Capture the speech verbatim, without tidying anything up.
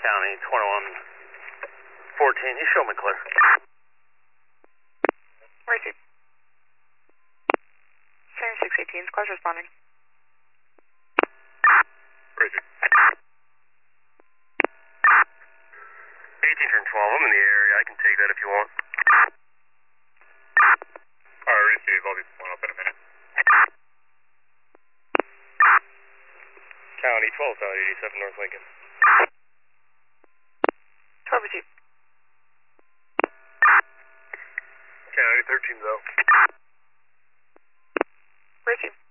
County twenty-one fourteen, you show me clear. Receive. Center six eighteen, squad's responding. Receive. eighteen turn twelve, I'm in the area, I can take that if you want. Alright, receive, I'll be pulling up in a minute. County twelve South eighty-seven North Lincoln. twelve receive. County thirteen South. Receive.